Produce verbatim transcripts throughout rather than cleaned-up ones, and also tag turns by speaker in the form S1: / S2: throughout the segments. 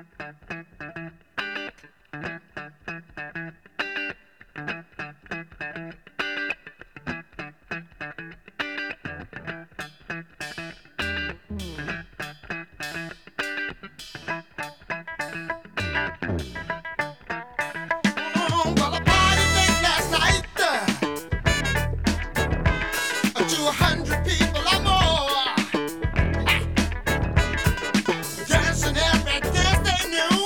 S1: To a hundred people or more, dancing every dance they knew,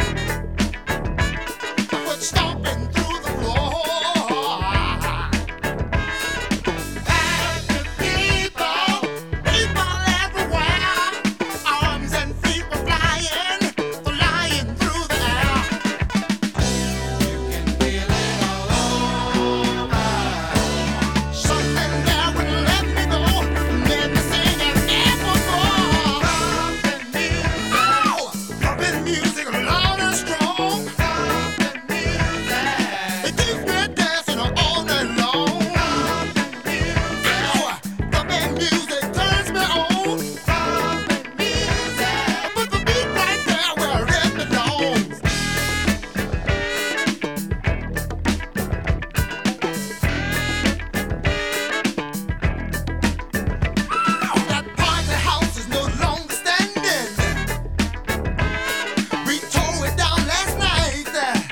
S1: but stomping through the floor. Happy people, people everywhere, arms and feet were flying, flying through the air. You can feel it all over. Something there would let me go, let me sing it evermore. Pumping music, oh, pumping music loud and strong. Pumping music, it keeps me dancing all night long. Pumping music, pumping music turns me on. Pumping music, put the beat right there where it belongs. That party house is no longer standing. We tore it down last night.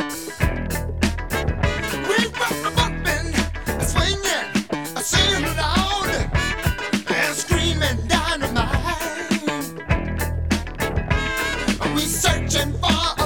S1: We were bumping, swinging, singing loud, and screaming dynamite. We searching for